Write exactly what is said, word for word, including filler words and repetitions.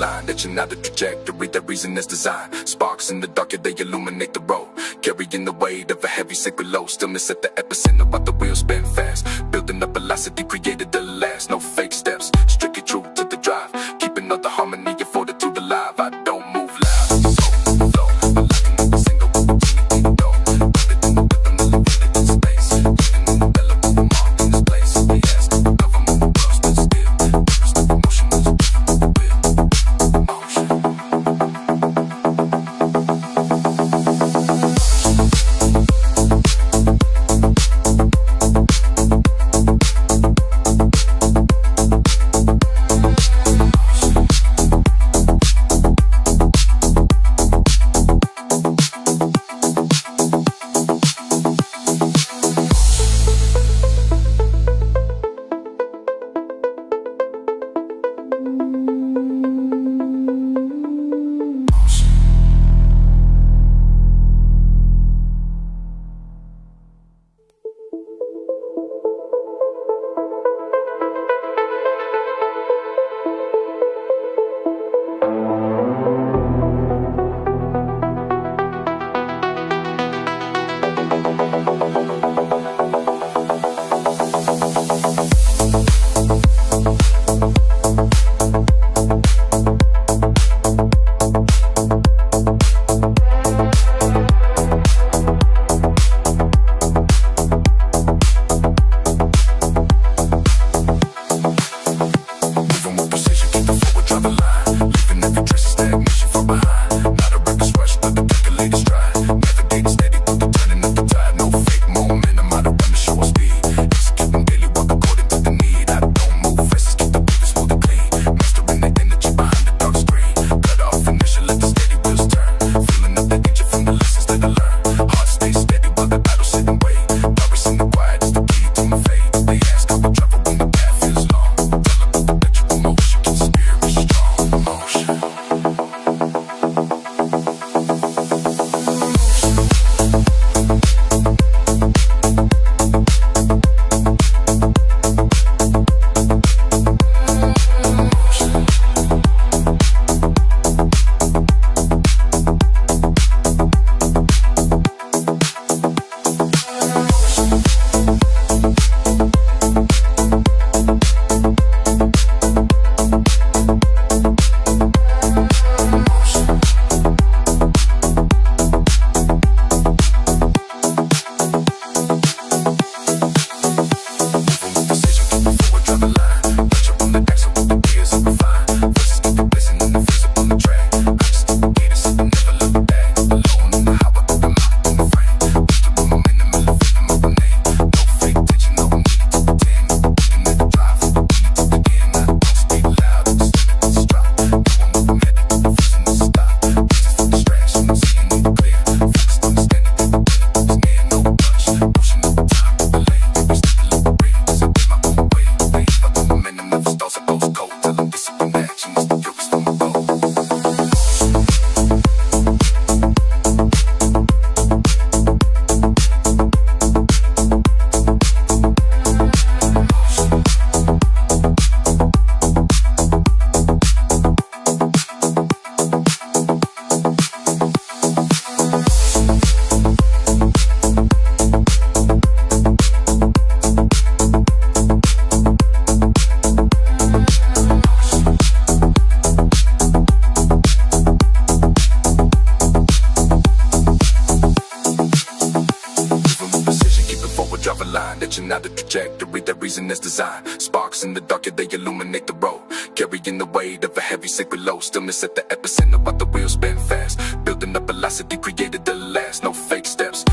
line, etching out a trajectory that reason is designed. Sparks in the dark, yeah, they illuminate the road, carrying the weight of a heavy sacred load. Stillness at the epicenter while the wheels spin fast, building up velocity created to last. No fake steps, strictly true to the drive, keeping all the harmony and fortitude alive. I don't move loud, so flow, but locking up a single opportunity to go. Grounded in the rhythm, elevated in space, keeping in the relevant mark in this place. They ask, government the world stood still, burst of emotion was driven with the will. Motion. Etching out the trajectory that reason is designed. Sparks in the dark, yeah, they illuminate the road, carrying the weight of a heavy sacred load. Stillness at the epicenter while the wheels spin fast, building up velocity created to last. No fake steps,